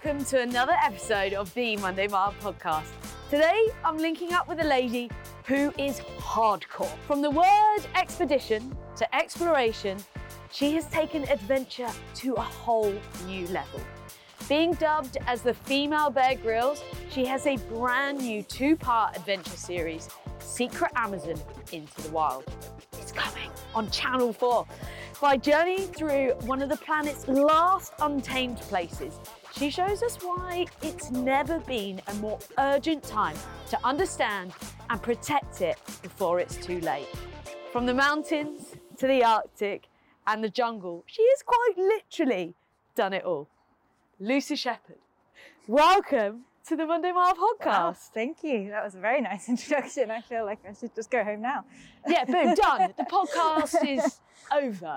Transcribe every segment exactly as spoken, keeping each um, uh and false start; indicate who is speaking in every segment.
Speaker 1: welcome to another episode of the Monday Mile podcast. Today, I'm linking up with a lady who is hardcore. From the word expedition to exploration, she has taken adventure to a whole new level. Being dubbed as the female Bear Grylls, she has a brand new two-part adventure series, Secret Amazon Into the Wild. It's coming on Channel four. By journeying through one of the planet's last untamed places, she shows us why it's never been a more urgent time to understand and protect it before it's too late. From the mountains to the Arctic and the jungle, she has quite literally done it all. Lucy Shepherd, welcome to the Monday Mile podcast.
Speaker 2: Wow, thank you. That was a very nice introduction. I feel like I should just go home now.
Speaker 1: Yeah, boom, done. The podcast is over.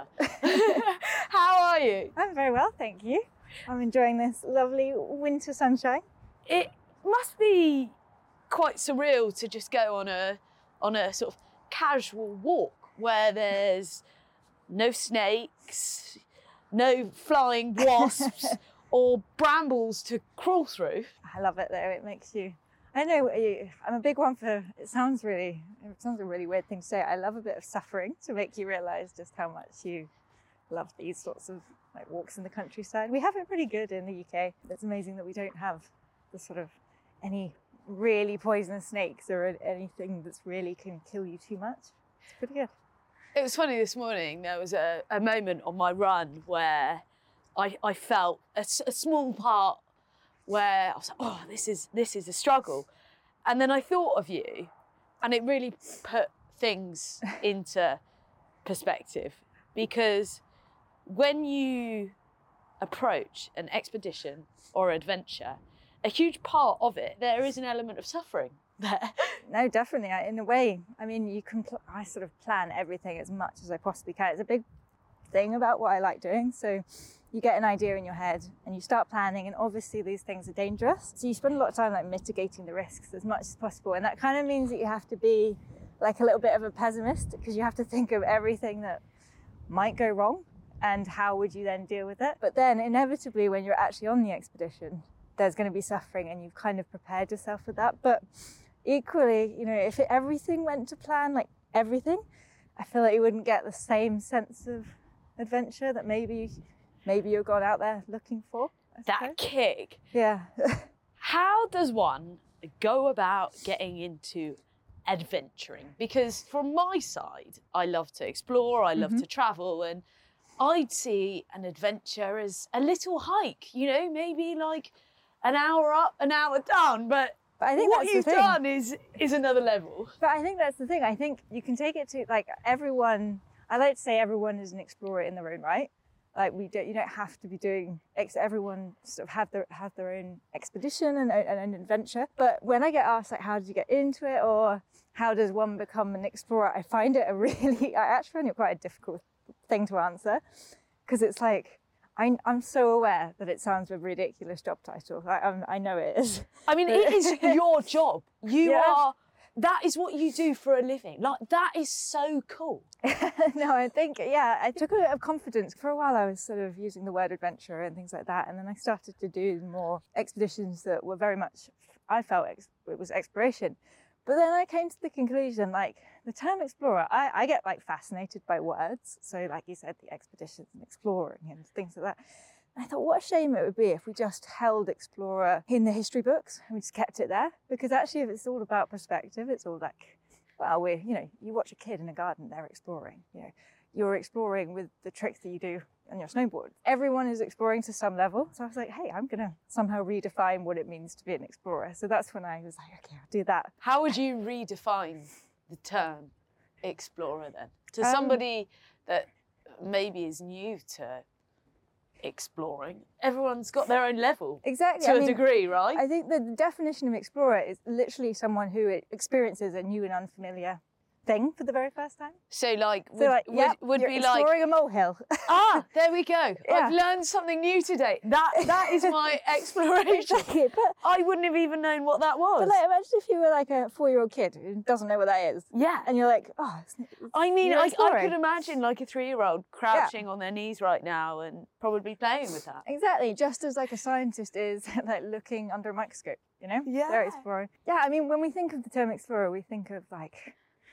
Speaker 1: How are you?
Speaker 2: I'm very well, thank you. I'm enjoying this lovely winter sunshine.
Speaker 1: It must be quite surreal to just go on a on a sort of casual walk where there's no snakes, no flying wasps or brambles to crawl through.
Speaker 2: I love it though. It makes you, I don't know, I'm a big one for, it sounds really, it sounds a really weird thing to say. I love a bit of suffering to make you realise just how much you love these sorts of like walks in the countryside. We have it pretty good in the U K. It's amazing that we don't have the sort of any really poisonous snakes or anything that's really can kill you too much. It's pretty good.
Speaker 1: It was funny this morning, there was a, a moment on my run where I, I felt a, a small part where I was like, oh, this is this is a struggle. And then I thought of you and it really put things into perspective, because when you approach an expedition or adventure, a huge part of it, there is an element of suffering there.
Speaker 2: No, definitely. In a way, I mean, you can, pl- I sort of plan everything as much as I possibly can. It's a big thing about what I like doing. So you get an idea in your head and you start planning, and obviously these things are dangerous. So you spend a lot of time like mitigating the risks as much as possible. And that kind of means that you have to be like a little bit of a pessimist, because you have to think of everything that might go wrong and how would you then deal with it. But then inevitably when you're actually on the expedition, there's going to be suffering and you've kind of prepared yourself for that. But equally, you know, if it, everything went to plan, like everything, I feel like you wouldn't get the same sense of adventure that maybe maybe you've gone out there looking for. I
Speaker 1: That
Speaker 2: suppose.
Speaker 1: kick.
Speaker 2: Yeah.
Speaker 1: How does one go about getting into adventuring? Because from my side, I love to explore, I love
Speaker 2: Mm-hmm.
Speaker 1: to travel, and I'd see an adventure as a little hike, you know, maybe like an hour up, an hour down, but,
Speaker 2: But I think
Speaker 1: what
Speaker 2: that's the
Speaker 1: you've
Speaker 2: thing.
Speaker 1: done is is another level.
Speaker 2: But I think that's the thing. I think you can take it to like everyone. I like to say everyone is an explorer in their own right. Like we don't, you don't have to be doing. Ex- everyone sort of have their have their own expedition and, and an adventure. But when I get asked like, how did you get into it, or how does one become an explorer, I find it a really. I actually find it quite a difficult thing to answer, because it's like. I, I'm so aware that it sounds a ridiculous job title. I, I'm, I know it is.
Speaker 1: I mean, it is your job. You
Speaker 2: Yeah.
Speaker 1: are, that is what you do for a living. Like, that is so cool.
Speaker 2: No, I think, yeah, I took a bit of confidence. For a while I was sort of using the word adventure and things like that, and then I started to do more expeditions that were very much, I felt ex- it was exploration. But then I came to the conclusion, like, the term explorer, I, I get like fascinated by words. So like you said, the expeditions and exploring and things like that. And I thought, what a shame it would be if we just held explorer in the history books and we just kept it there. Because actually, if it's all about perspective, it's all like, well, we're, you know, you watch a kid in a garden, they're exploring, you know, you're exploring with the tricks that you do on your snowboard. Everyone is exploring to some level. So I was like, hey, I'm going to somehow redefine what it means to be an explorer. So that's when I was like, okay, I'll do that.
Speaker 1: How would you redefine the term explorer then? To
Speaker 2: Um,
Speaker 1: somebody that maybe is new to exploring, everyone's got their own level.
Speaker 2: Exactly.
Speaker 1: To
Speaker 2: I
Speaker 1: a
Speaker 2: mean,
Speaker 1: degree, right?
Speaker 2: I think the definition of explorer is literally someone who experiences a new and unfamiliar thing for the very first time.
Speaker 1: So like, would,
Speaker 2: So like,
Speaker 1: would,
Speaker 2: yep,
Speaker 1: would
Speaker 2: you're
Speaker 1: be like,
Speaker 2: exploring a molehill.
Speaker 1: ah, there we go.
Speaker 2: Yeah.
Speaker 1: I've learned something new today. That That is my exploration.
Speaker 2: Exactly, but,
Speaker 1: I wouldn't have even known what that was.
Speaker 2: but like, imagine if you were like a four-year-old kid who doesn't know what that is.
Speaker 1: Yeah.
Speaker 2: And you're like, oh, it's, it's,
Speaker 1: I mean,
Speaker 2: you're
Speaker 1: I, I
Speaker 2: exploring.
Speaker 1: could imagine like a three-year-old crouching on their knees right now and probably playing with that.
Speaker 2: Exactly, just as like a scientist is like looking under a microscope, you know?
Speaker 1: Yeah.
Speaker 2: They're exploring. Yeah, I mean, when we think of the term explorer, we think of like,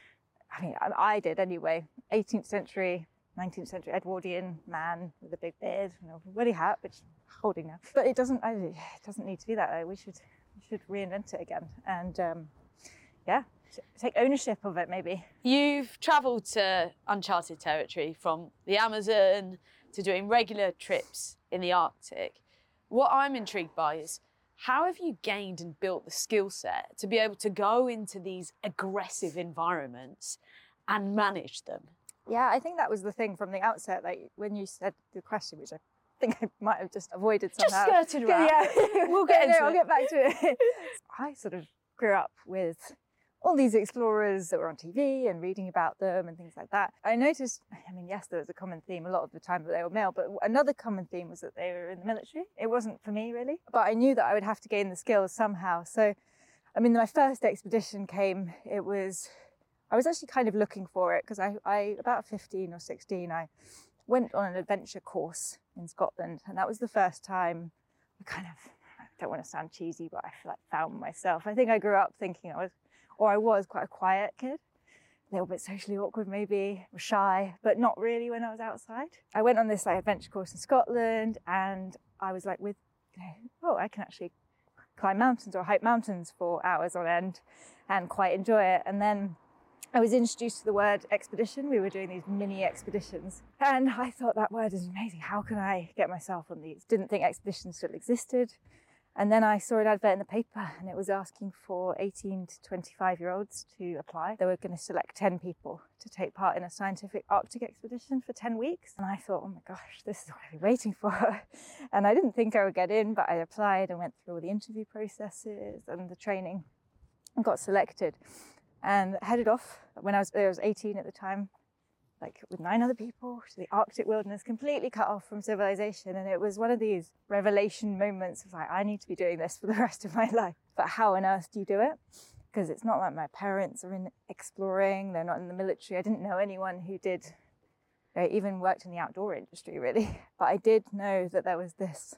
Speaker 2: I mean, I, I did anyway, eighteenth century, nineteenth century Edwardian man with a big beard and a woolly hat, which I'm holding now. But it doesn't, I, it doesn't need to be that way. We should, we should reinvent it again. And um, yeah, take ownership of it maybe.
Speaker 1: You've travelled to uncharted territory, from the Amazon to doing regular trips in the Arctic. What I'm intrigued by is, how have you gained and built the skill set to be able to go into these aggressive environments and manage them?
Speaker 2: Yeah, I think that was the thing from the outset. Like when you said the question, which I think I might have just avoided somehow.
Speaker 1: Just skirted around.
Speaker 2: Yeah,
Speaker 1: We'll get
Speaker 2: Yeah,
Speaker 1: into
Speaker 2: no, I'll
Speaker 1: it.
Speaker 2: get back to it. I sort of grew up with all these explorers that were on T V and reading about them and things like that. I noticed, I mean, yes, there was a common theme a lot of the time that they were male, but another common theme was that they were in the military. It wasn't for me really, but I knew that I would have to gain the skills somehow. So, I mean, my first expedition came, it was, I was actually kind of looking for it because I, I, about fifteen or sixteen, I went on an adventure course in Scotland, and that was the first time I kind of, I don't want to sound cheesy, but I feel like found myself. I think I grew up thinking I was, or I was quite a quiet kid, a little bit socially awkward maybe, or shy, but not really when I was outside. I went on this like adventure course in Scotland, and I was like with, you know, oh, I can actually climb mountains or hike mountains for hours on end and quite enjoy it. And then I was introduced to the word expedition. We were doing these mini expeditions, and I thought that word is amazing. How can I get myself on these? Didn't think expeditions still existed. And then I saw an advert in the paper, and it was asking for eighteen to twenty-five year olds to apply. They were going to select ten people to take part in a scientific Arctic expedition for ten weeks. And I thought, oh my gosh, this is what I've been waiting for. And I didn't think I would get in, but I applied and went through all the interview processes and the training and got selected. And headed off when I was, I was eighteen at the time, like with nine other people, to the Arctic wilderness, completely cut off from civilization. And it was one of these revelation moments of like, I need to be doing this for the rest of my life. But how on earth do you do it? Because it's not like my parents are in exploring, they're not in the military. I didn't know anyone who did, uh, even worked in the outdoor industry really. But I did know that there was this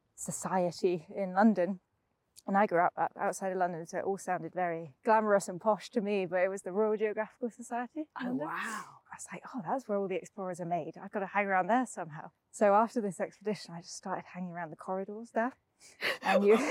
Speaker 2: society in London. And I grew up outside of London, so it all sounded very glamorous and posh to me, but it was the Royal Geographical Society.
Speaker 1: Oh,
Speaker 2: London.
Speaker 1: wow.
Speaker 2: I was like, oh, that's where all the explorers are made. I've got to hang around there somehow. So after this expedition, I just started hanging around the corridors there. And you,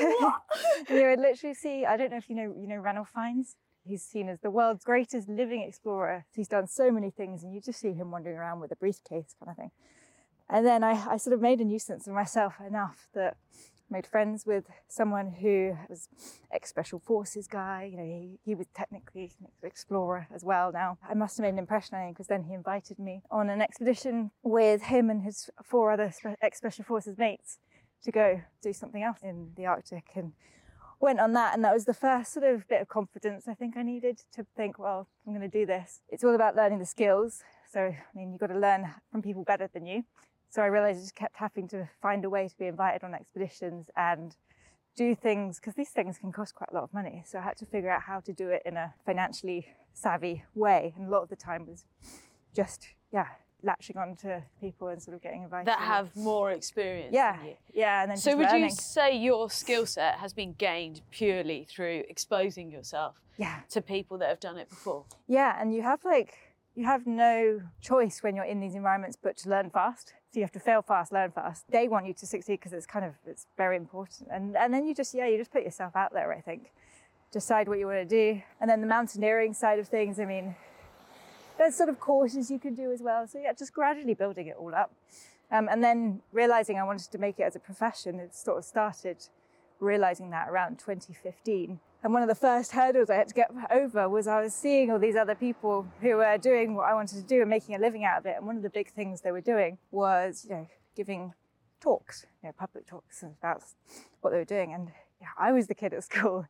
Speaker 2: you would literally see, I don't know if you know, you know Ranulph Fiennes? He's seen as the world's greatest living explorer. He's done so many things, and you just see him wandering around with a briefcase kind of thing. And then I, I sort of made a nuisance of myself enough that made friends with someone who was ex-special forces guy. You know, he, he was technically an explorer as well now. I must have made an impression on him because then he invited me on an expedition with him and his four other ex-special forces mates to go do something else in the Arctic, and went on that. And that was the first sort of bit of confidence I think I needed to think, well, I'm going to do this. It's all about learning the skills. So, I mean, you've got to learn from people better than you. So I realised I just kept having to find a way to be invited on expeditions and do things, because these things can cost quite a lot of money. So I had to figure out how to do it in a financially savvy way. And a lot of the time was just, yeah, latching on to people and sort of getting invited.
Speaker 1: That have more experience
Speaker 2: Yeah,
Speaker 1: than you.
Speaker 2: yeah. And then
Speaker 1: So
Speaker 2: just
Speaker 1: would
Speaker 2: learning.
Speaker 1: you say your skill set has been gained purely through exposing yourself
Speaker 2: Yeah.
Speaker 1: to people that have done it before?
Speaker 2: Yeah, and you have like, you have no choice when you're in these environments but to learn fast. So you have to fail fast, learn fast. They want you to succeed because it's kind of, it's very important. And and then you just, yeah, you just put yourself out there, I think. Decide what you want to do. And then the mountaineering side of things, I mean, there's sort of courses you can do as well. So yeah, just gradually building it all up. Um, and then realizing I wanted to make it as a profession, it sort of started realizing that around twenty fifteen. And one of the first hurdles I had to get over was I was seeing all these other people who were doing what I wanted to do and making a living out of it. And one of the big things they were doing was, you know, giving talks, you know, public talks about what they were doing. And yeah, I was the kid at school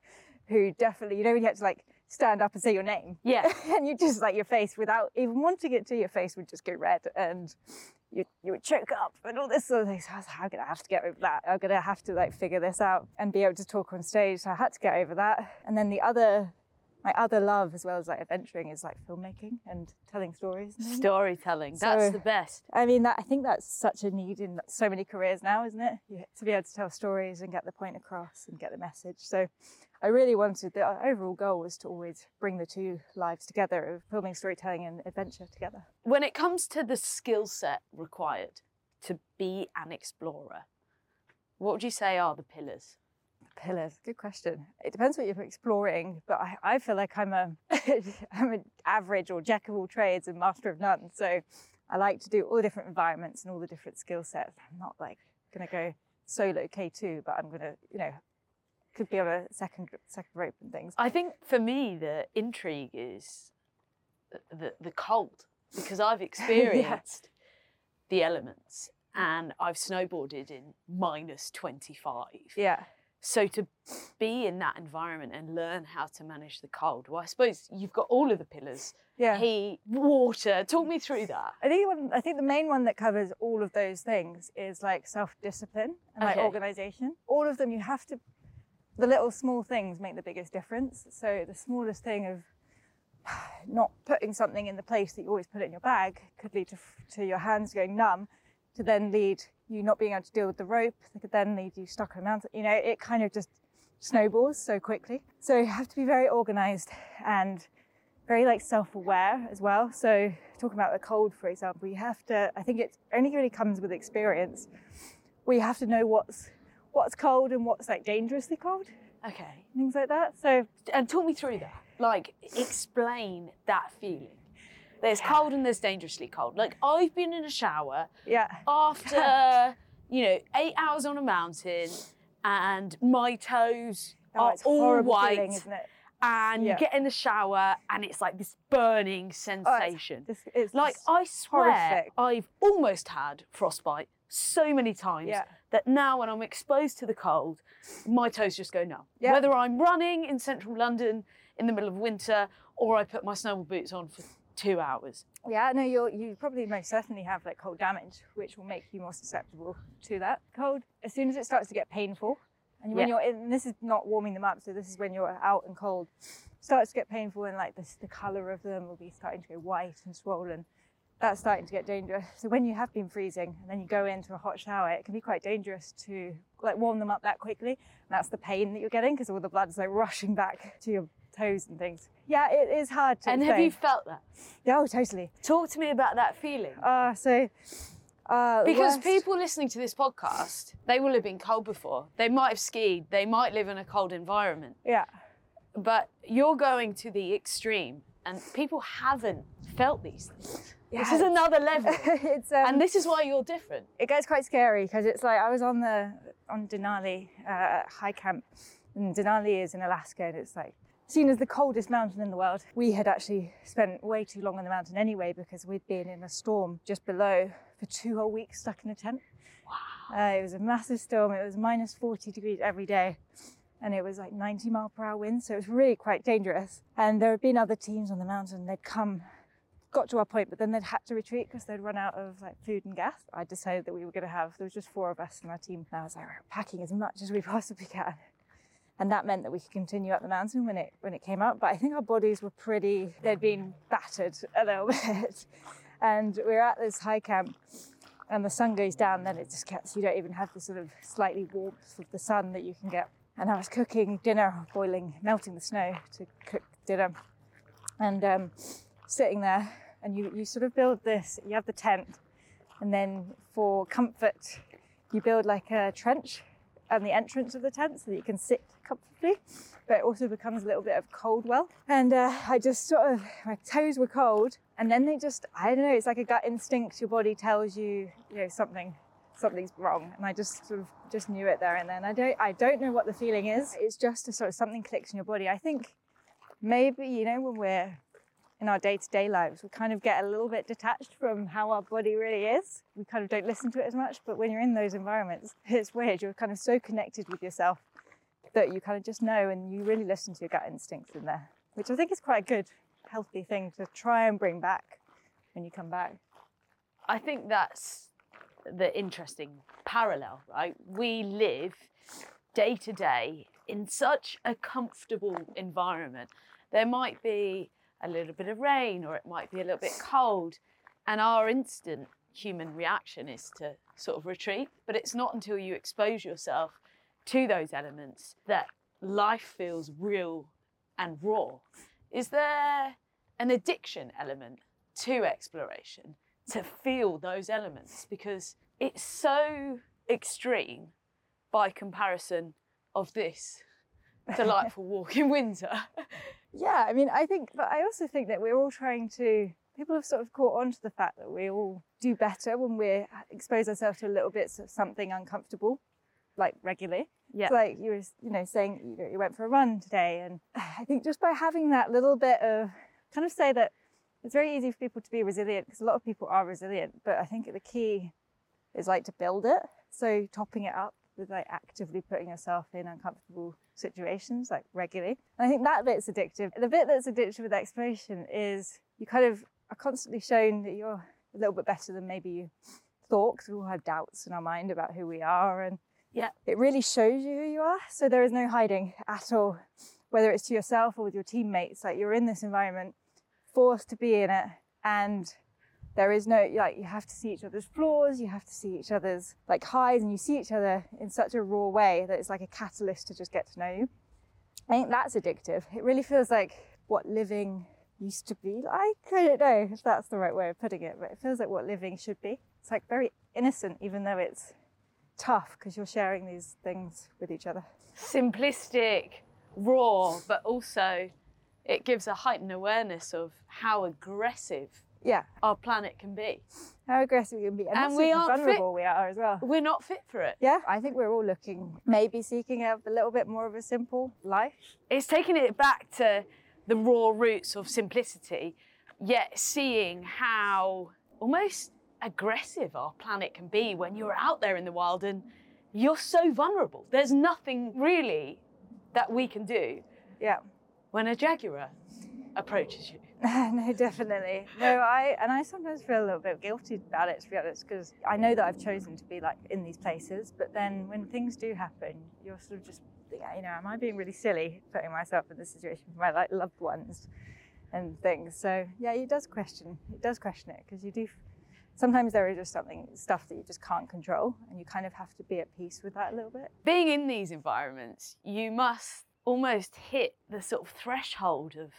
Speaker 2: who definitely, you know, when you had to like stand up and say your name.
Speaker 1: Yeah.
Speaker 2: And you just like your face, without even wanting it to, your face would just go red and you you would choke up and all this sort of thing. So I was like, I'm gonna have to get over that. I'm gonna have to like figure this out and be able to talk on stage. So I had to get over that. And then the other, my other love, as well as like adventuring, is like filmmaking and telling stories. And things.
Speaker 1: Storytelling, that's
Speaker 2: So,
Speaker 1: the best.
Speaker 2: I mean, that I think that's such a need in so many careers now, isn't it? You, to be able to tell stories and get the point across and get the message. So I really wanted, the overall goal was to always bring the two lives together of filming, storytelling and adventure together.
Speaker 1: When it comes to the skill set required to be an explorer, what would you say are the pillars?
Speaker 2: Pillars, good question. It depends what you're exploring, but I, I feel like I'm a I'm an average or jack of all trades and master of none. So I like to do all the different environments and all the different skill sets. I'm not like gonna go solo K two, but I'm gonna, you know, could be on a second second rope and things.
Speaker 1: I think for me the intrigue is the the cold, because I've experienced yeah. the elements and I've snowboarded in minus twenty-five.
Speaker 2: Yeah.
Speaker 1: So to be in that environment and learn how to manage the cold, well, I suppose you've got all of the pillars.
Speaker 2: Yeah.
Speaker 1: Heat, water. Talk me through that.
Speaker 2: I think one, I think the main one that covers all of those things is like self-discipline and like
Speaker 1: Okay.
Speaker 2: organization. All of them, you have to. The little small things make the biggest difference. So the smallest thing of not putting something in the place that you always put it in your bag could lead to to your hands going numb, to then lead you not being able to deal with the rope, that could then lead you stuck on a mountain. You know, it kind of just snowballs so quickly. So you have to be very organized and very like self-aware as well. So talking about the cold, for example, you have to, I think it only really comes with experience, where you have to know what's what's cold and what's like dangerously cold.
Speaker 1: Okay.
Speaker 2: Things like that. So,
Speaker 1: and talk me through that. Like, explain that feeling. There's
Speaker 2: Yeah.
Speaker 1: cold and there's dangerously cold. Like, I've been in a shower
Speaker 2: yeah.
Speaker 1: after, you know, eight hours on a mountain and my toes
Speaker 2: Oh,
Speaker 1: are
Speaker 2: it's
Speaker 1: all
Speaker 2: horrible
Speaker 1: white.
Speaker 2: feeling, isn't it?
Speaker 1: And
Speaker 2: Yeah.
Speaker 1: you get in the shower and it's like this burning
Speaker 2: Oh, it's
Speaker 1: sensation.
Speaker 2: just- it's
Speaker 1: like,
Speaker 2: just
Speaker 1: I swear
Speaker 2: horrific.
Speaker 1: I've almost had frostbite so many times
Speaker 2: Yeah.
Speaker 1: that now when I'm exposed to the cold, my toes just go numb.
Speaker 2: Yeah.
Speaker 1: Whether I'm running in central London in the middle of winter or I put my snowboard boots on for two hours.
Speaker 2: Yeah, no, you'll, you probably most certainly have like cold damage, which will make you more susceptible to that cold. As soon as it starts to get painful, and when
Speaker 1: Yeah.
Speaker 2: you're in, this is not warming them up, so this is when you're out and cold, starts to get painful and like this, the colour of them will be starting to go white and swollen. That's starting to get dangerous. So when you have been freezing and then you go into a hot shower, it can be quite dangerous to like warm them up that quickly. And that's the pain that you're getting because all the blood's like rushing back to your toes and things. Yeah, it is hard to
Speaker 1: And
Speaker 2: explain.
Speaker 1: have you felt that?
Speaker 2: Yeah, oh, totally.
Speaker 1: Talk to me about that feeling.
Speaker 2: Uh, so, uh, the
Speaker 1: Because
Speaker 2: worst-
Speaker 1: people listening to this podcast, they will have been cold before. They might have skied. They might live in a cold environment.
Speaker 2: Yeah.
Speaker 1: But you're going to the extreme and people haven't felt these things.
Speaker 2: Yeah.
Speaker 1: This is another level.
Speaker 2: it's um,
Speaker 1: And this is why you're different.
Speaker 2: it gets quite scary because it's like I was on the on Denali uh, high camp, and Denali is in Alaska, and it's like seen as the coldest mountain in the world. We had actually spent way too long on the mountain anyway because we'd been in a storm just below for two whole weeks stuck in a tent. Wow. Uh, it was a massive storm. It was minus forty degrees every day. And it was like ninety mile per hour winds, so it was really quite dangerous. And there had been other teams on the mountain. They'd come, got to our point, but then they'd had to retreat because they'd run out of like food and gas. I decided that we were going to have, there was just four of us in our team. And I was like, we're packing as much as we possibly can. And that meant that we could continue up the mountain when it when it came up. But I think our bodies were pretty, they'd been battered a little bit. And we were at this high camp and the sun goes down, then it just gets, you don't even have the sort of slightly warmth of the sun that you can get. And I was cooking dinner, boiling, melting the snow to cook dinner. And um, sitting there, and you, you sort of build this, you have the tent, and then for comfort, you build like a trench and the entrance of the tent so that you can sit comfortably, but it also becomes a little bit of cold well. And uh, I just sort of, my toes were cold, and then they just, I don't know, it's like a gut instinct. Your body tells you, you know, something, something's wrong. And I just sort of just knew it there and then. I don't, I don't know what the feeling is. It's just a sort of something clicks in your body. I think maybe, you know, when we're in our day-to-day lives, we kind of get a little bit detached from how our body really is. We kind of don't listen to it as much, but when you're in those environments, it's weird. You're kind of so connected with yourself that you kind of just know, and you really listen to your gut instincts in there, which I think is quite a good, healthy thing to try and bring back when you come back.
Speaker 1: I think that's the interesting parallel, right? We live day to day in such a comfortable environment. There might be a little bit of rain, or it might be a little bit cold, and our instant human reaction is to sort of retreat. But it's not until you expose yourself to those elements that life feels real and raw. Is there an addiction element to exploration, to feel those elements? Because it's so extreme by comparison of this delightful walk in Windsor.
Speaker 2: Yeah, I mean, I think, but I also think that we're all trying to, people have sort of caught on to the fact that we all do better when we expose ourselves to a little bit of something uncomfortable, like regularly.
Speaker 1: Yeah.
Speaker 2: So like you were, you know, saying you, know, you went for a run today, and I think just by having that little bit of, kind of say that it's very easy for people to be resilient, because a lot of people are resilient, but I think the key is like to build it. So topping it up with like actively putting yourself in uncomfortable situations, like regularly. And I think that bit's addictive. The bit that's addictive with exploration is you kind of are constantly shown that you're a little bit better than maybe you thought, because we all have doubts in our mind about who we are, and
Speaker 1: Yeah.
Speaker 2: it really shows you who you are. So there is no hiding at all, whether it's to yourself or with your teammates. Like, you're in this environment, forced to be in it, and there is no, like, you have to see each other's flaws, you have to see each other's like highs, and you see each other in such a raw way that it's like a catalyst to just get to know you. I think that's addictive. It really feels like what living used to be like. I don't know if that's the right way of putting it, but it feels like what living should be. It's like very innocent, even though it's tough, because you're sharing these things with each other.
Speaker 1: Simplistic, raw, but also it gives a heightened awareness of how aggressive
Speaker 2: Yeah,
Speaker 1: our planet can be.
Speaker 2: how aggressive we can be, and,
Speaker 1: And
Speaker 2: also
Speaker 1: we
Speaker 2: how
Speaker 1: aren't
Speaker 2: vulnerable we are as well.
Speaker 1: We're not fit for it.
Speaker 2: Yeah, I think we're all looking, maybe seeking a, a little bit more of a simple life.
Speaker 1: It's taking it back to the raw roots of simplicity, yet seeing how almost aggressive our planet can be when you're out there in the wild and you're so vulnerable. There's nothing really that we can do
Speaker 2: Yeah.
Speaker 1: when a jaguar approaches you.
Speaker 2: No, definitely. No, I and I sometimes feel a little bit guilty about it, to be honest, because I know that I've chosen to be like in these places, but then when things do happen, you're sort of just, yeah, you know, am I being really silly putting myself in this situation for my like loved ones and things? So yeah, it does question. It does question it, because you do. Sometimes there is just something stuff that you just can't control, and you kind of have to be at peace with that a little bit.
Speaker 1: Being in these environments, you must almost hit the sort of threshold of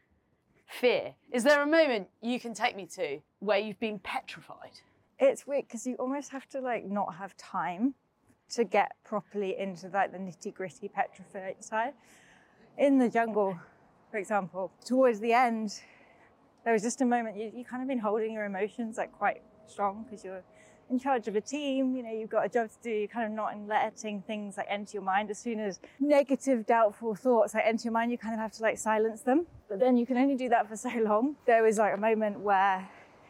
Speaker 1: fear. Is there a moment you can take me to where you've been petrified?
Speaker 2: It's weird, because you almost have to like not have time to get properly into like the nitty gritty petrified side. In the jungle, for example, towards the end, there was just a moment you, you kind of been holding your emotions like quite strong, because you're in charge of a team, you know, you've got a job to do, you're kind of not letting things like enter your mind. As soon as negative, doubtful thoughts like enter your mind, you kind of have to like silence them. But then you can only do that for so long. There was like a moment where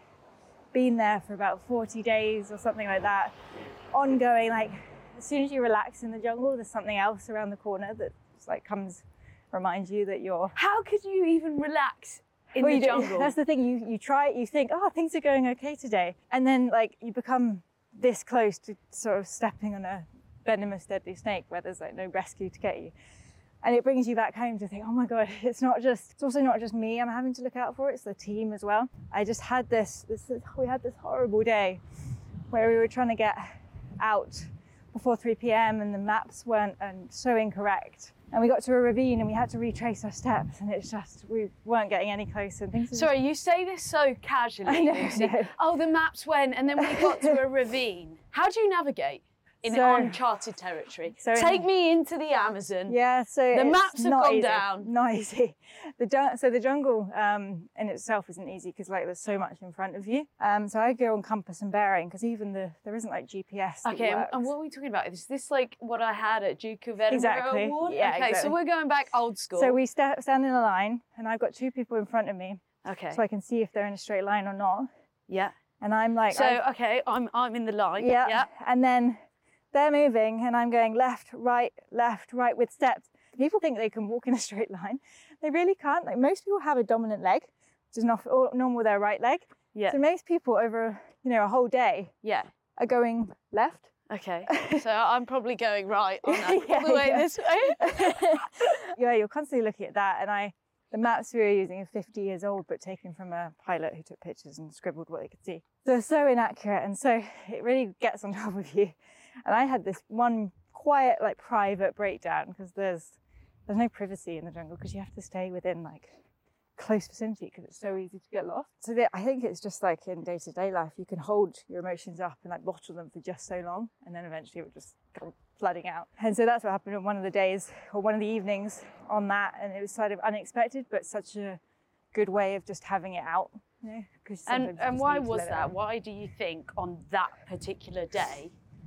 Speaker 2: been there for about forty days or something like that, ongoing, like as soon as you relax in the jungle, there's something else around the corner that just like comes, reminds you that you're...
Speaker 1: How could you even relax in
Speaker 2: Well,
Speaker 1: the
Speaker 2: you do-
Speaker 1: jungle?
Speaker 2: That's the thing, you, you try it, you think, oh, things are going okay today. And then like you become this close to sort of stepping on a venomous, deadly snake where there's like no rescue to get you. And it brings you back home to think, oh my God, it's not just, it's also not just me I'm having to look out for, it's the team as well. I just had this, this we had this horrible day where we were trying to get out before three p.m. and the maps weren't and so incorrect. And we got to a ravine and we had to retrace our steps, and it's just, we weren't getting any closer. And things were
Speaker 1: Sorry, you say this so casually,
Speaker 2: I know,
Speaker 1: Lucy.
Speaker 2: I know.
Speaker 1: Oh, the maps went, and then we got to a ravine. How do you navigate in
Speaker 2: So-
Speaker 1: uncharted territory?
Speaker 2: so in-
Speaker 1: Take me into the Amazon.
Speaker 2: Yeah, so
Speaker 1: The
Speaker 2: it's
Speaker 1: maps have
Speaker 2: not
Speaker 1: gone
Speaker 2: easy.
Speaker 1: down.
Speaker 2: Not easy. The jun- so the jungle um, in itself isn't easy, because like there's so much in front of you. Um, so I go on compass and bearing, because even the there isn't like G P S. that
Speaker 1: Okay, and,
Speaker 2: works.
Speaker 1: and what are we talking about? Is this like what I had at Duke of Edinburgh
Speaker 2: Exactly.
Speaker 1: Award?
Speaker 2: Yeah,
Speaker 1: okay, so
Speaker 2: exactly.
Speaker 1: we're going back old school.
Speaker 2: So we sta- stand in a line, and I've got two people in front of me,
Speaker 1: okay,
Speaker 2: so I can see if they're in a straight line or not.
Speaker 1: yeah.
Speaker 2: And I'm like,
Speaker 1: So
Speaker 2: I-
Speaker 1: okay, I'm I'm in the line.
Speaker 2: yeah.
Speaker 1: yeah.
Speaker 2: And then they're moving and I'm going left, right, left, right with steps. People think they can walk in a straight line. They really can't. Like most people have a dominant leg, which is not normal with their right leg.
Speaker 1: Yeah.
Speaker 2: So most people over, you know, a whole day
Speaker 1: Yeah.
Speaker 2: are going left.
Speaker 1: Okay. So I'm probably going right on that,
Speaker 2: Yeah,
Speaker 1: all the way
Speaker 2: yeah.
Speaker 1: this way.
Speaker 2: Yeah, you're constantly looking at that. And I, the maps we were using are fifty years old, but taken from a pilot who took pictures and scribbled what they could see. So they're so inaccurate. And so it really gets on top of you. And I had this one quiet, like private breakdown because there's, there's no privacy in the jungle because you have to stay within like close vicinity because it's so easy to get lost. So that, I think it's just like in day-to-day life, you can hold your emotions up and like bottle them for just so long, and then eventually it will just come flooding out. And so that's what happened on one of the days or one of the evenings on that, and it was sort of unexpected, but such a good way of just having it out. You know, 'cause sometimes
Speaker 1: And
Speaker 2: you
Speaker 1: and
Speaker 2: just
Speaker 1: why
Speaker 2: need to
Speaker 1: was
Speaker 2: let it
Speaker 1: that?
Speaker 2: out.
Speaker 1: Why do you think on that particular day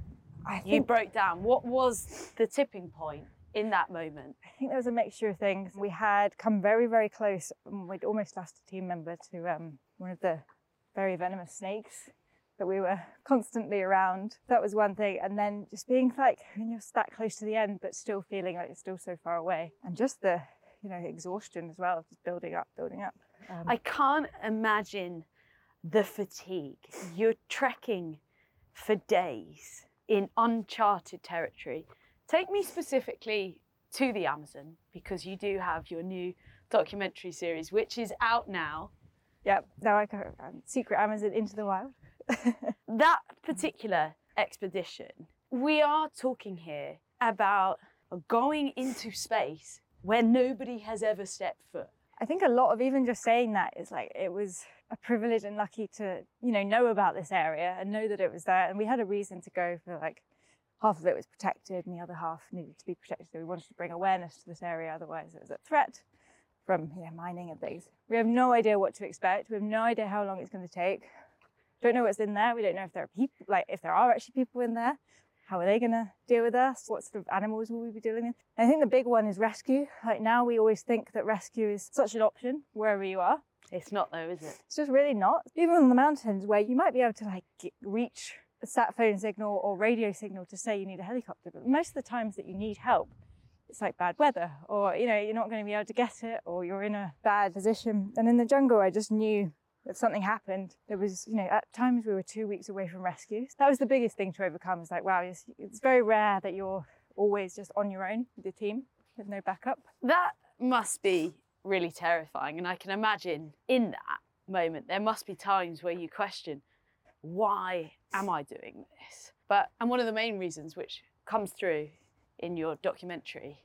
Speaker 2: I
Speaker 1: you
Speaker 2: think
Speaker 1: broke down? What was the tipping point in that moment?
Speaker 2: I think there was a mixture of things. We had come very, very close. and We'd almost lost a team member to um, one of the very venomous snakes that we were constantly around. That was one thing. And then just being like, when you're that close to the end, but still feeling like it's still so far away. And just the, you know, exhaustion as well, just building up, building up. Um,
Speaker 1: I can't imagine the fatigue. You're trekking for days in uncharted territory. Take me specifically to the Amazon, because you do have your new documentary series, which is out now.
Speaker 2: yeah, now I go um, Secret Amazon into the Wild.
Speaker 1: That particular expedition, we are talking here about going into space where nobody has ever stepped foot.
Speaker 2: I think a lot of even just saying that is like, it was a privilege and lucky to, you know, know about this area and know that it was there. And we had a reason to go for like, half of it was protected and the other half needed to be protected. So we wanted to bring awareness to this area, otherwise it was a threat from, you know, mining and things. We have no idea what to expect. We have no idea how long it's going to take. Don't know what's in there. We don't know if there are people, like if there are actually people in there. How are they going to deal with us? What sort of animals will we be dealing with? And I think the big one is rescue. Like now we always think that rescue is such an option wherever you are.
Speaker 1: It's not though, is it?
Speaker 2: It's just really not. Even on the mountains where you might be able to like get, reach a sat phone signal or radio signal to say you need a helicopter, but most of the times that you need help, it's like bad weather, or you know, you're not going to be able to get it, or you're in a bad position. And in the jungle, I just knew that something happened. There was, you know, at times we were two weeks away from rescue. That was the biggest thing to overcome. It's like, wow, it's, it's very rare that you're always just on your own with your team with no backup.
Speaker 1: That must be really terrifying. And I can imagine in that moment, there must be times where you question, why am I doing this? But, and one of the main reasons which comes through in your documentary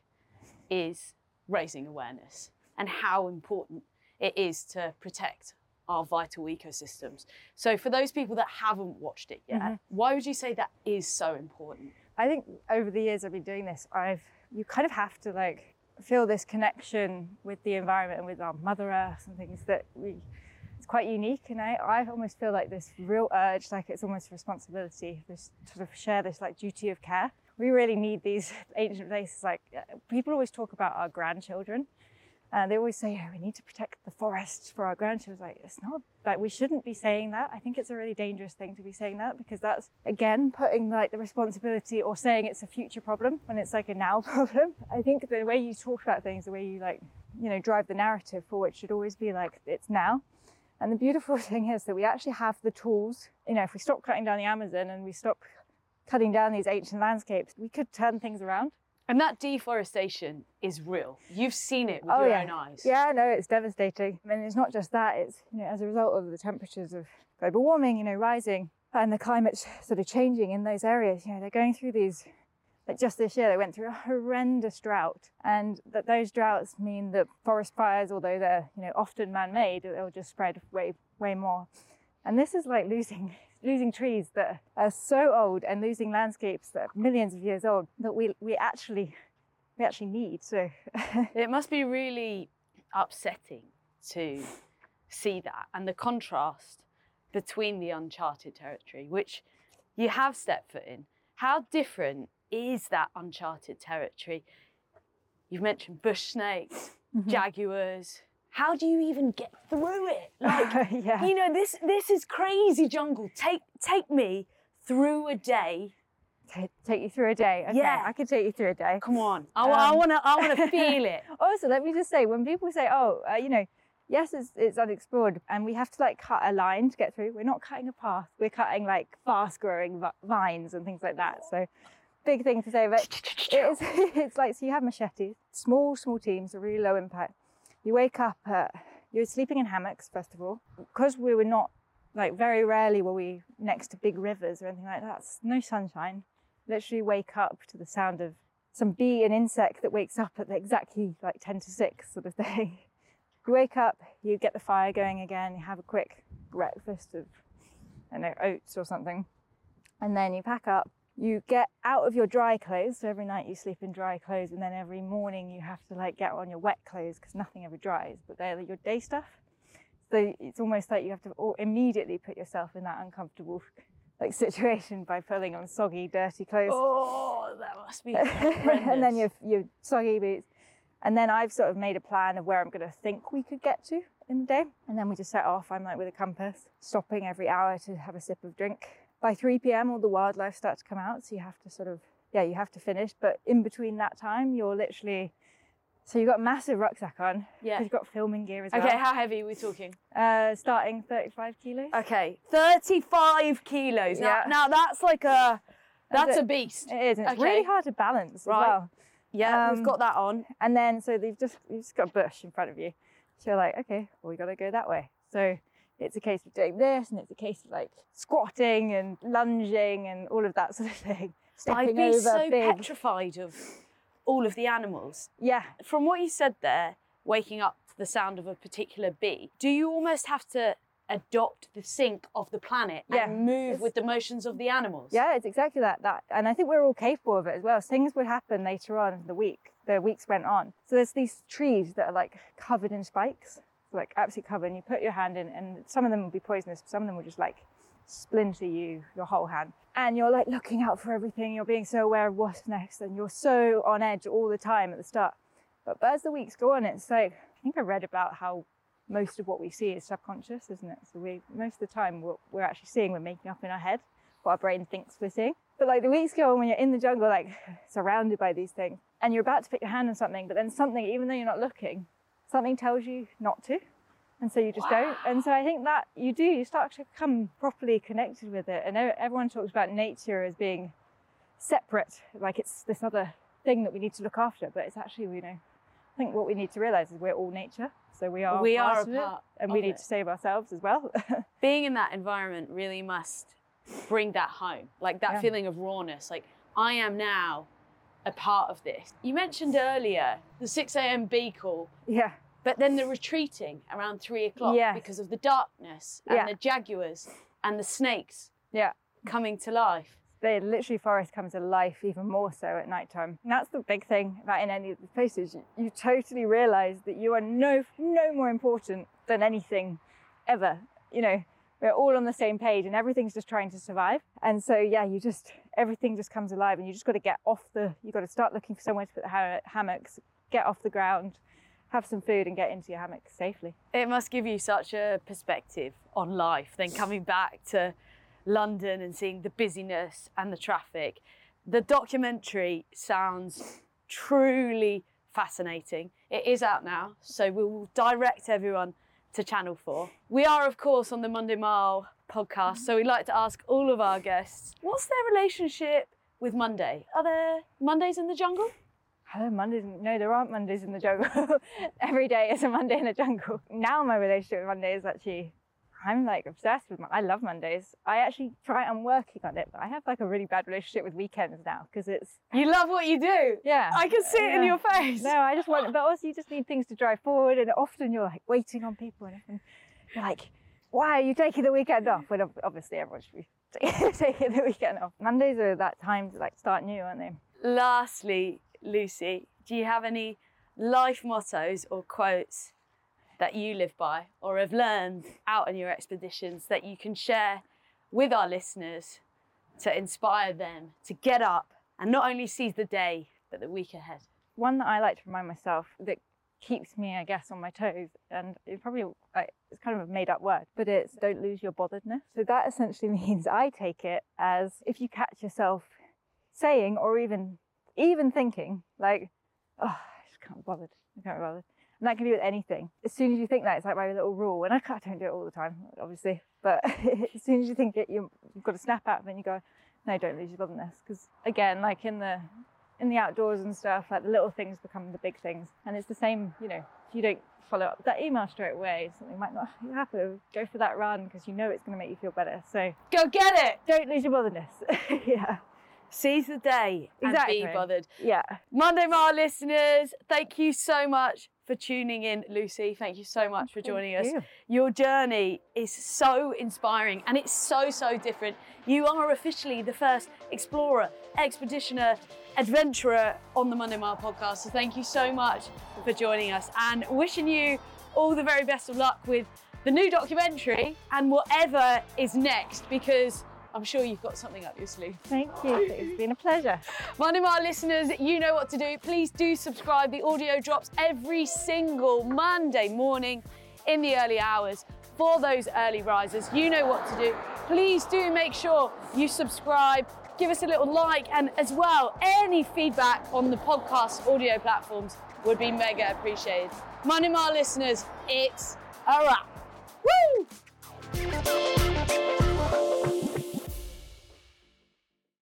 Speaker 1: is raising awareness and how important it is to protect our vital ecosystems. So for those people that haven't watched it yet, mm-hmm. why would you say that is so important?
Speaker 2: I think over the years I've been doing this, I've, you kind of have to like feel this connection with the environment and with our Mother Earth and things that we, it's quite unique. And I, I almost feel like this real urge, like it's almost a responsibility, this sort of share this like duty of care. We really need these ancient places. Like people always talk about our grandchildren. And they always say, oh, we need to protect the forests for our grandchildren. Like, it's not, like, we shouldn't be saying that. I think it's a really dangerous thing to be saying that, because that's, again, putting like the responsibility or saying it's a future problem when it's like a now problem. I think the way you talk about things, the way you like, you know, drive the narrative forward should always be like, it's now. And the beautiful thing is that we actually have the tools. You know, if we stop cutting down the Amazon and we stop cutting down these ancient landscapes, we could turn things around.
Speaker 1: And that deforestation is real. You've seen it with
Speaker 2: oh,
Speaker 1: your
Speaker 2: yeah.
Speaker 1: own eyes.
Speaker 2: Yeah, no, it's devastating. I mean, it's not just that. It's, you know, as a result of the temperatures of global warming, you know, rising and the climate's sort of changing in those areas. You know, they're going through these, like just this year, they went through a horrendous drought. And that those droughts mean that forest fires, although they're, you know, often man-made, they'll just spread way, way more. And this is like losing losing trees that are so old and losing landscapes that are millions of years old that we we actually we actually need. So
Speaker 1: it must be really upsetting to see that and the contrast between the uncharted territory, which you have stepped foot in. How different is that uncharted territory? You've mentioned bush snakes, mm-hmm. jaguars. How do you even get through it? Like,
Speaker 2: yeah.
Speaker 1: you know, this this is crazy jungle. Take take me through a day
Speaker 2: t- take you through a day. Okay,
Speaker 1: Yeah.
Speaker 2: I can take you through a day.
Speaker 1: Come on. I,
Speaker 2: Um,
Speaker 1: I want to I want to feel it.
Speaker 2: Also, let me just say, when people say, oh, uh, you know, yes, it's, it's unexplored and we have to like cut a line to get through, we're not cutting a path. We're cutting like fast growing v- vines and things like that. So big thing to say, but it's, it's like, so you have machetes, small, small teams, are really low impact. You wake up, uh, you're sleeping in hammocks, first of all, because we were not, like very rarely were we next to big rivers or anything like that. No sunshine. Literally wake up to the sound of some bee and insect that wakes up at exactly like ten to six sort of thing. You wake up, you get the fire going again, you have a quick breakfast of, I don't know, oats or something. And then you pack up, you get out of your dry clothes. So every night you sleep in dry clothes, and then every morning you have to like get on your wet clothes because nothing ever dries, but they're your day stuff. So it's almost like you have to immediately put yourself in that uncomfortable like situation by pulling on soggy, dirty clothes.
Speaker 1: Oh, that must be
Speaker 2: And then your your soggy boots. And then I've sort of made a plan of where I'm going to think we could get to in the day. And then we just set off. I'm like with a compass, stopping every hour to have a sip of drink. By three p.m, all the wildlife starts to come out. So you have to sort of, yeah, you have to finish. But in between that time, you're literally, so you've got a massive rucksack on.
Speaker 1: Yeah.
Speaker 2: Because you've got filming gear as well.
Speaker 1: Okay, how heavy are we talking?
Speaker 2: Uh, starting thirty-five kilos.
Speaker 1: Okay, thirty-five kilos. Now,
Speaker 2: Yeah.
Speaker 1: now that's like a, that's
Speaker 2: it.
Speaker 1: a beast.
Speaker 2: It is. And it's
Speaker 1: Okay.
Speaker 2: really hard to balance
Speaker 1: Right.
Speaker 2: as well.
Speaker 1: Yeah,
Speaker 2: Um,
Speaker 1: we've got that on.
Speaker 2: And then, so they've just, you've just got a bush in front of you. So you're like, okay, well, we got to go that way. So it's a case of doing this, and it's a case of like squatting and lunging and all of that sort of thing. Stepping
Speaker 1: I'd be
Speaker 2: over
Speaker 1: so
Speaker 2: big.
Speaker 1: petrified of all of the animals.
Speaker 2: Yeah.
Speaker 1: From what you said there, waking up to the sound of a particular bee, do you almost have to adopt the sync of the planet
Speaker 2: Yeah,
Speaker 1: and move
Speaker 2: it's-
Speaker 1: with the motions of the animals?
Speaker 2: Yeah, it's exactly that. That, and I think we're all capable of it as well. So things would happen later on in the week. The weeks went on. So there's these trees that are like covered in spikes, like absolutely covered. And you put your hand in, and some of them will be poisonous. Some of them will just like splinter you, your whole hand. And you're like looking out for everything. You're being so aware of what's next, and you're so on edge all the time at the start. But as the weeks go on, it's like, I think I read about how most of what we see is subconscious, isn't it? So we, most of the time, what we're actually seeing, we're making up in our head what our brain thinks we're seeing. But like the weeks go on, when you're in the jungle, like surrounded by these things, and you're about to put your hand on something, but then something, even though you're not looking, something tells you not to. And so you just
Speaker 1: Wow.
Speaker 2: don't. And so I think that you do, you start to become properly connected with it. And e- everyone talks about nature as being separate, like it's this other thing that we need to look after, but it's actually, you know, I think what we need to realize is we're all nature. So we are
Speaker 1: We
Speaker 2: part
Speaker 1: are a
Speaker 2: of it,
Speaker 1: part
Speaker 2: and we
Speaker 1: of
Speaker 2: need
Speaker 1: it.
Speaker 2: to save ourselves as well.
Speaker 1: Being in that environment really must bring that home, like that
Speaker 2: Yeah.
Speaker 1: feeling of rawness, like I am now a part of this. You mentioned earlier the six a.m. bee call,
Speaker 2: Yeah.
Speaker 1: but then the retreating around three o'clock
Speaker 2: Yes.
Speaker 1: because of the darkness and
Speaker 2: Yeah.
Speaker 1: the jaguars and the snakes
Speaker 2: Yeah.
Speaker 1: coming to life.
Speaker 2: They literally, forest comes to life even more so at night time. And that's the big thing about in any of the places. You, you totally realize that you are no no more important than anything ever. You know, we're all on the same page and everything's just trying to survive. And so, yeah, you just, everything just comes alive, and you just got to get off the, you got to start looking for somewhere to put the ha- hammocks, get off the ground, have some food and get into your hammock safely.
Speaker 1: It must give you such a perspective on life, then coming back to London and seeing the busyness and the traffic. The documentary sounds truly fascinating. It is out now, so we will direct everyone to Channel four. We are, of course, on the Monday Mile podcast, so we like to ask all of our guests, what's their relationship with Monday? Are there Mondays in the jungle?
Speaker 2: Hello, Mondays. No, there aren't Mondays in the jungle. Every day is a Monday in the jungle. Now my relationship with Monday is actually, I'm like obsessed with, I love Mondays. I actually try, I'm working on it, but I have like a really bad relationship with weekends now because it's,
Speaker 1: You love what you do.
Speaker 2: yeah.
Speaker 1: I can see it in
Speaker 2: Yeah.
Speaker 1: your face.
Speaker 2: No, I just want, but also you just need things to drive forward, and often you're like waiting on people, and often you're like, why are you taking the weekend off? Well, ob- obviously everyone should be taking the weekend off. Mondays are that time to like start new, aren't they?
Speaker 1: Lastly, Lucy, do you have any life mottos or quotes that you live by or have learned out on your expeditions that you can share with our listeners to inspire them to get up and not only seize the day, but the week ahead?
Speaker 2: One that I like to remind myself that keeps me, I guess, on my toes, and it probably, like, it's kind of a made up word, but it's don't lose your botheredness. So that essentially means I take it as if you catch yourself saying or even even thinking like, oh, I just can't be bothered. I can't be bothered. And that can be with anything. As soon as you think that, it's like my little rule. And I, can't, I don't do it all the time, obviously. But as soon as you think it, you, you've got to snap out of it and you go, no, don't lose your botherness. Because again, like in the in the outdoors and stuff, like the little things become the big things. And it's the same, you know, if you don't follow up with that email straight away, something might not happen. Go for that run because you know it's going to make you feel better. So
Speaker 1: go get it.
Speaker 2: Don't lose your botherness. Yeah.
Speaker 1: Seize the day and
Speaker 2: Exactly.
Speaker 1: be bothered.
Speaker 2: Yeah.
Speaker 1: Monday Mile listeners, thank you so much for tuning in. Lucy, thank you so much for joining
Speaker 2: Thank
Speaker 1: us.
Speaker 2: you.
Speaker 1: Your journey is so inspiring and it's so, so different. You are officially the first explorer, expeditioner, adventurer on the Monday Mile podcast. So thank you so much for joining us and wishing you all the very best of luck with the new documentary and whatever is next, because I'm sure you've got something up your sleeve.
Speaker 2: Thank you. It's been a pleasure.
Speaker 1: Monday Mile listeners, you know what to do. Please do subscribe. The audio drops every single Monday morning in the early hours for those early risers. You know what to do. Please do make sure you subscribe. Give us a little like, and as well, any feedback on the podcast audio platforms would be mega appreciated. Monday Mile listeners, it's a wrap.